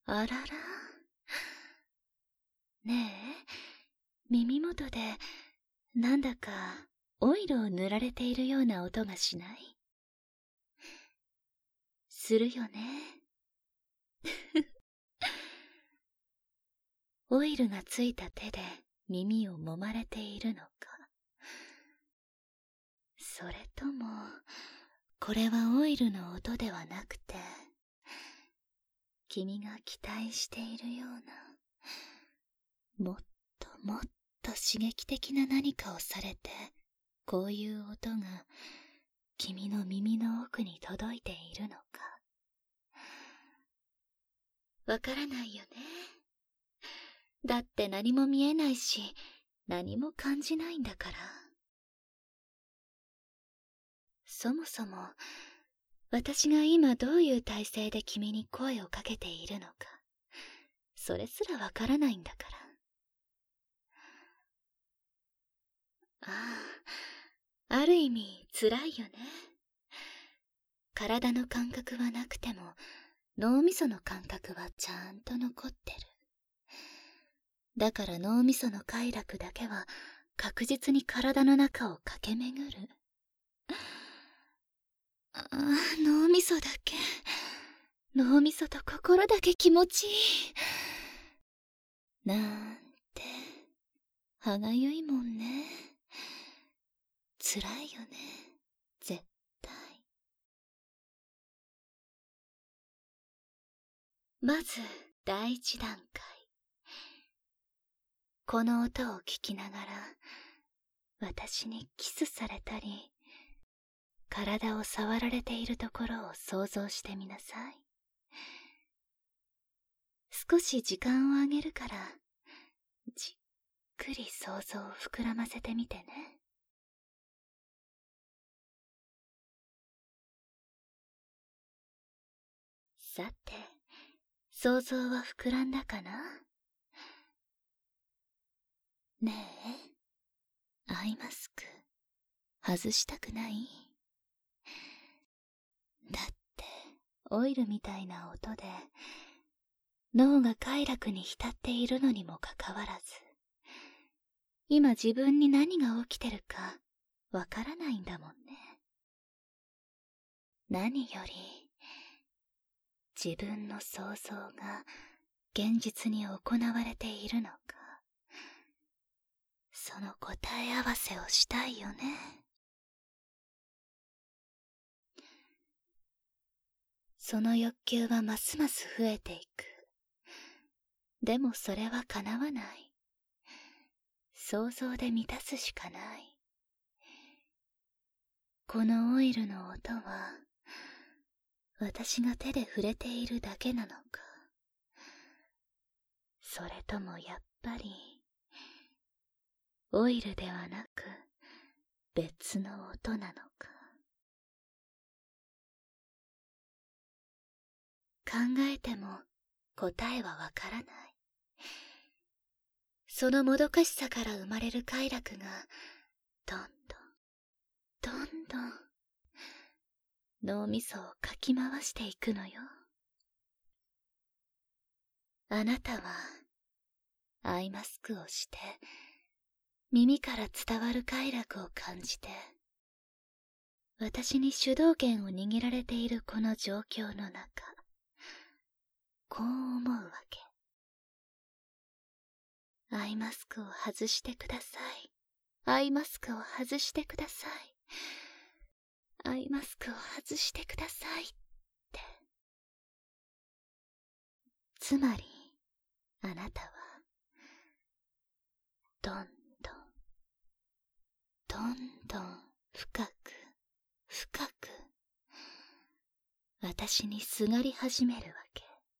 あらら。ねえ、耳元でなんだかオイルを塗られているような音がしない？するよね。オイルがついた手で耳を揉まれているのか、それともこれはオイルの音ではなくて、君が期待しているような、もっともっと刺激的な何かをされて、こういう音が君の耳の奥に届いているのか。わからないよね。だって何も見えないし、何も感じないんだから。そもそも、私が今どういう体勢で君に声をかけているのか、それすらわからないんだから。ある意味辛いよね。体の感覚はなくても、脳みその感覚はちゃんと残ってる。だから脳みその快楽だけは確実に体の中を駆け巡る。脳みそだけ。脳みそと心だけ気持ちいい。なんて、歯がゆいもんね。辛いよね、絶対。まず、第一段階。この音を聞きながら、私にキスされたり、体を触られているところを想像してみなさい。少し時間をあげるから、じっくり想像を膨らませてみてね。さて、想像は膨らんだかな？ねえ、アイマスク、外したくない？だって、オイルみたいな音で、脳が快楽に浸っているのにもかかわらず、今自分に何が起きてるかわからないんだもんね。何より、自分の想像が現実に行われているのか、その答え合わせをしたいよね。その欲求はますます増えていく。でもそれは叶わない。想像で満たすしかない。このオイルの音は、私が手で触れているだけなのか、それともやっぱり、オイルではなく、別の音なのか。考えても答えはわからない。そのもどかしさから生まれる快楽が、どんどん、どんどん、脳みそをかき回していくのよ。あなたは、アイマスクをして、耳から伝わる快楽を感じて、私に主導権を握られているこの状況の中、こう思うわけ。アイマスクを外してください。アイマスクを外してください。アイマスクを外してくださいって。つまり、あなたは、どんどん、どんどん深く、深く、私にすがり始めるわけ。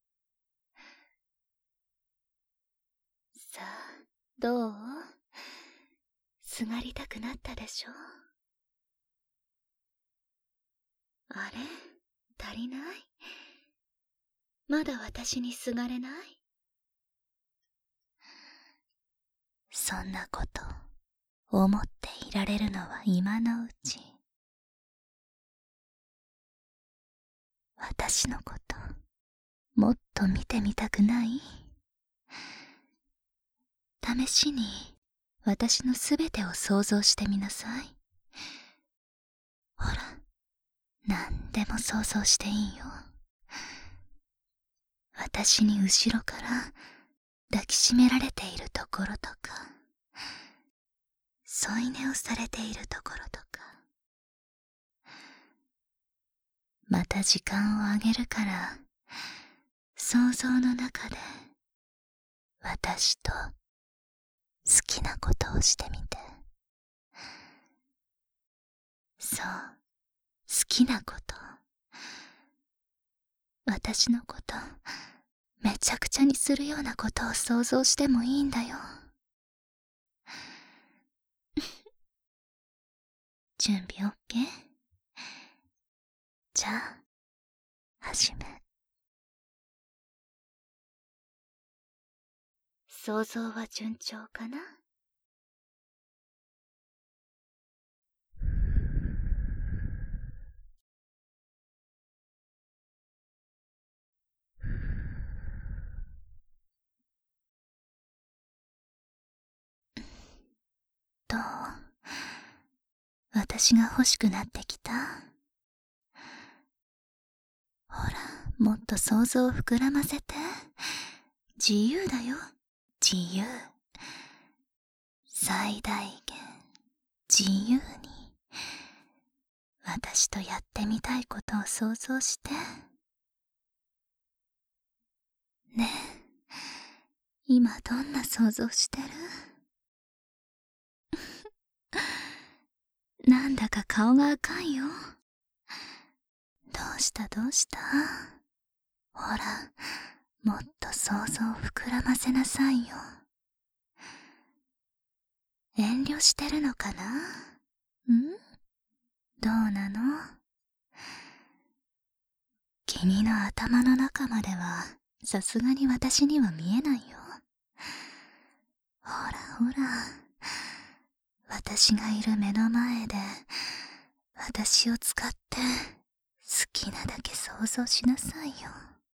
さあ、どう？すがりたくなったでしょ？あれ？足りない？まだ私にすがれない？そんなこと思っていられるのは今のうち。私のこともっと見てみたくない？試しに私のすべてを想像してみなさい。ほら、何でも想像していいよ。私に後ろから抱きしめられているところとか、添い寝をされているところとか。また時間をあげるから、想像の中で私と好きなことをしてみて。そう、好きなこと。私のこと、めちゃくちゃにするようなことを想像してもいいんだよ。準備 OK？ じゃあ、始め。想像は順調かな？どう？私が欲しくなってきた？ほら、もっと想像を膨らませて。自由だよ、自由。最大限、自由に。私とやってみたいことを想像して。ねえ、今どんな想像してる？なんだか顔が赤いよ。どうしたどうした？ほら、もっと想像を膨らませなさいよ。遠慮してるのかな？どうなの？君の頭の中まではさすがに私には見えないよ。ほらほら、私がいる目の前で私を使って好きなだけ想像しなさいよ。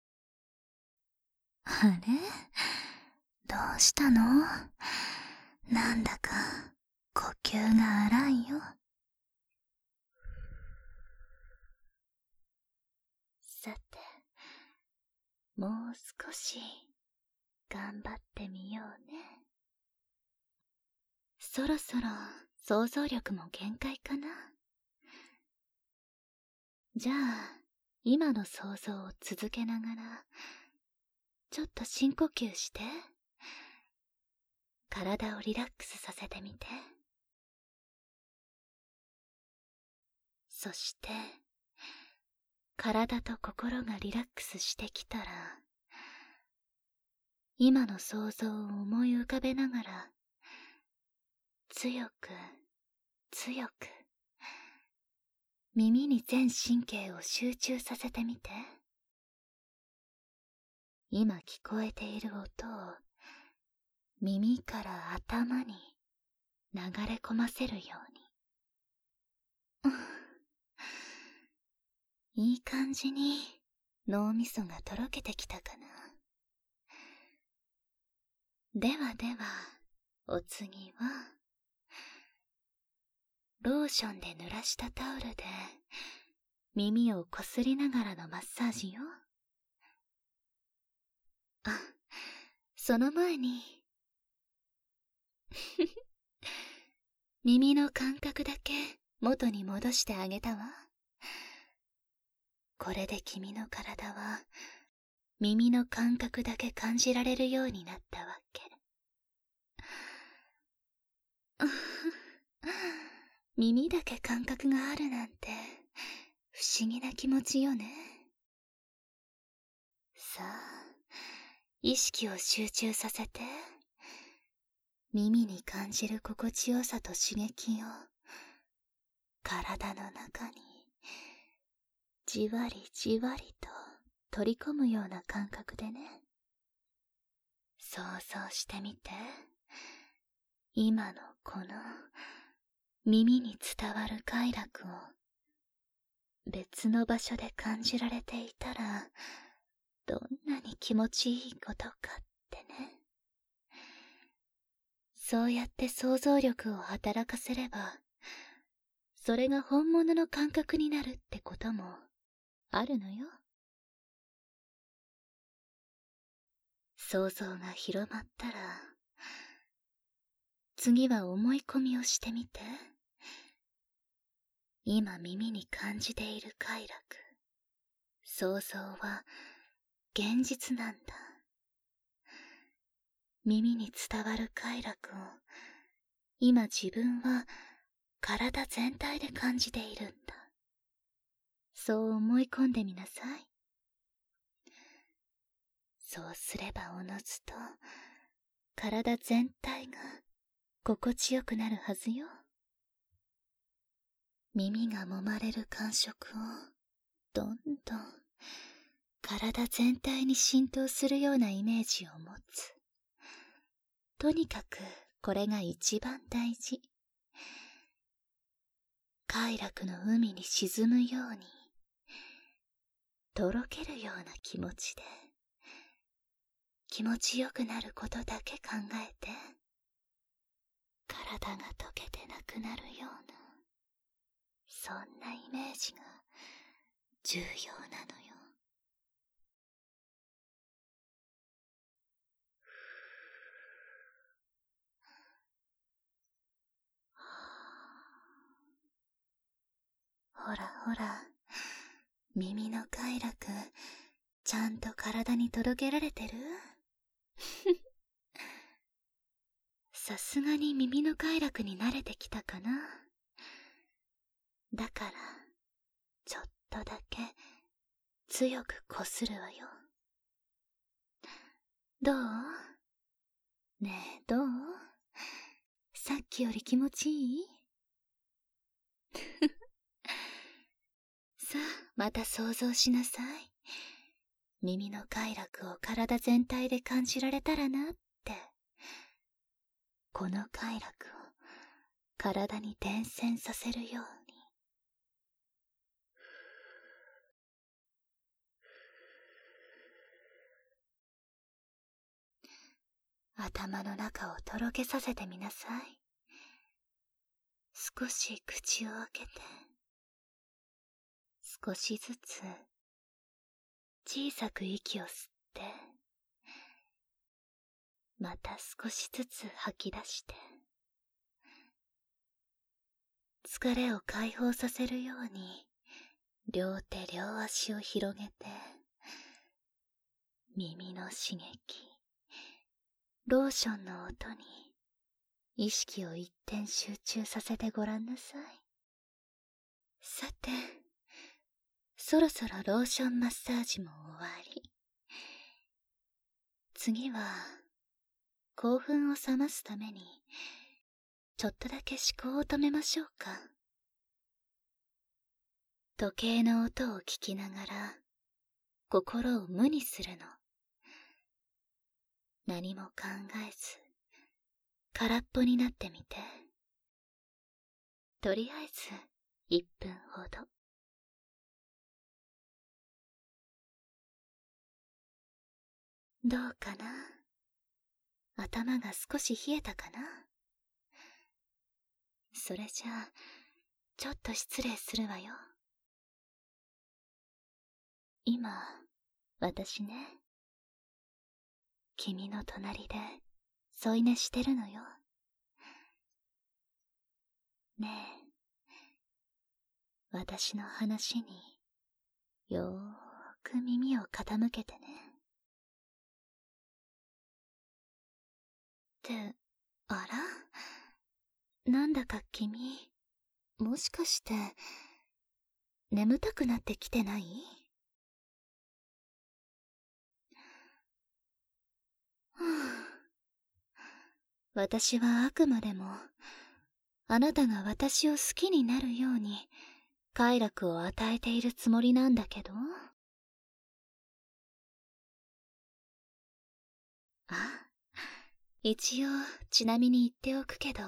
あれ？どうしたの？なんだか呼吸が荒いよ。さて、もう少し頑張ってみようね。そろそろ想像力も限界かな。じゃあ、今の想像を続けながら、ちょっと深呼吸して。体をリラックスさせてみて。そして、体と心がリラックスしてきたら、今の想像を思い浮かべながら、強く、強く、耳に全神経を集中させてみて。今聞こえている音を、耳から頭に流れ込ませるように。いい感じに脳みそがとろけてきたかな。ではでは、お次は、ローションで濡らしたタオルで耳をこすりながらのマッサージよ。あ、その前に耳の感覚だけ元に戻してあげたわ。これで君の体は耳の感覚だけ感じられるようになったわけ。耳だけ感覚があるなんて不思議な気持ちよね。さあ、意識を集中させて。耳に感じる心地よさと刺激を体の中にじわりじわりと取り込むような感覚でね。想像してみて。今のこの耳に伝わる快楽を別の場所で感じられていたらどんなに気持ちいいことかってね。そうやって想像力を働かせれば、それが本物の感覚になるってこともあるのよ。想像が広まったら、次は思い込みをしてみて。今耳に感じている快楽、想像は現実なんだ。耳に伝わる快楽を今自分は体全体で感じているんだ。そう思い込んでみなさい。そうすればおのずと体全体が心地よくなるはずよ。耳が揉まれる感触をどんどん体全体に浸透するようなイメージを持つ。とにかくこれが一番大事。快楽の海に沈むように、とろけるような気持ちで、気持ちよくなることだけ考えて、体が溶けてなくなるような、そんなイメージが重要なのよ。ほらほら、耳の快楽、ちゃんと体に届けられてる？さすがに耳の快楽に慣れてきたかな。だから、ちょっとだけ強くこするわよ。どう？ねえ、どう？さっきより気持ちいい？さあ、また想像しなさい。耳の快楽を体全体で感じられたらなって。この快楽を体に伝染させるように。頭の中をとろけさせてみなさい。少し口を開けて、少しずつ小さく息を吸って、また少しずつ吐き出して、疲れを解放させるように両手両足を広げて、耳の刺激、ローションの音に意識を一点集中させてごらんなさい。さて、そろそろローションマッサージも終わり。次は興奮を冷ますためにちょっとだけ思考を止めましょうか。時計の音を聞きながら心を無にするの。何も考えず空っぽになってみて。とりあえず1分ほど。どうかな？頭が少し冷えたかな？それじゃあちょっと失礼するわよ。今私ね、君の隣で添い寝してるのよ。ねえ、私の話によーく耳を傾けてね。って、あら？なんだか君、もしかして眠たくなってきてない？はぁ、私はあくまでもあなたが私を好きになるように快楽を与えているつもりなんだけど。あ、一応ちなみに言っておくけど、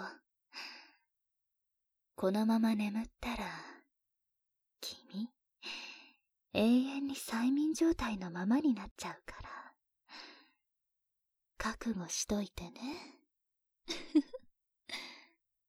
このまま眠ったら君永遠に催眠状態のままになっちゃうから。覚悟しといてね。